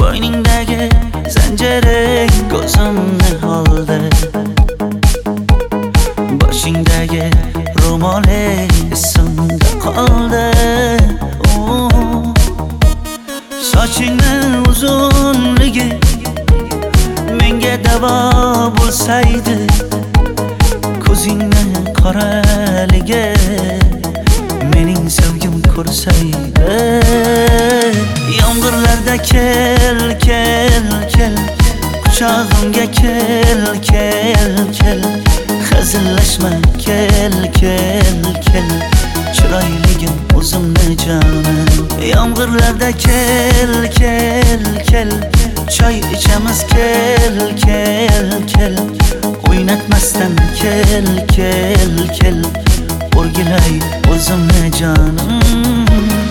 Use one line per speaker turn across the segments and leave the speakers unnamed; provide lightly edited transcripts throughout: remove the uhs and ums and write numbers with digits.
Bo'yningdagi zanjiring ko'zimni oldi, boshingdagi ro'moling esimda qoldi. Sochingni uzunligi menga davo bo'lsaydi, ko'zingni qoraligi mening sevgim ko'rsaydi. Yomg'irlarda kel, kel, kel, quchog'imga kel, kel, kel, hazillashma kel, kel, kel, chiroyligim o'zimni jonim. Yomg'irlarda kel, kel, kel, choy ichamiz kel, kel, kel, o'ynatmasdan kel, kel, kel, o'rgilay o'zimni jonim.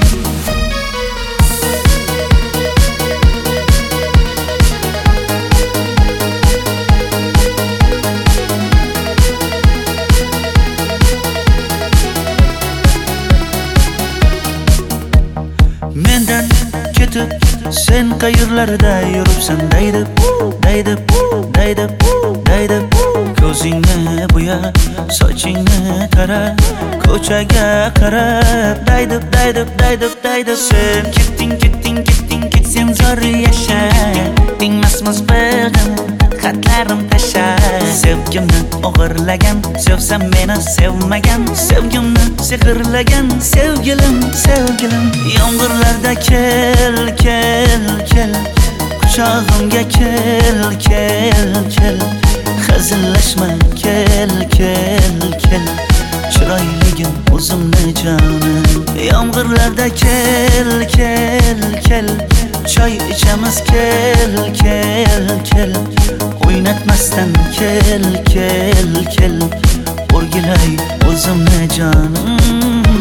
Mendan ketib sen qayerlarda yuribsan daydib, daydib, daydib, daydib, ko'zingni bo'ya, sochingni tara, ko'chaga qarab daydib, daydib, daydib, daydib. Sen ketding, ketding, ketding, ketsang zor yasha, tingmasmiz birdim xatlarim tasha. Sevgimni o'g'irlagan, sevsam meni sevmagan, sevgimni sehrlagan sevgilim, sevgilim. Yomg'irlarda kel, kel, kel, quchog'imga kel, kel, kel, hazillashma kel, kel, kel, chiroyligim o'zimni jonim. Yomg'irlarda kel, kel, kel, choy ichamiz kel, kel, kel, o'ynatmasdan kel, kel, kel, o'rgilay o'zimni jonim.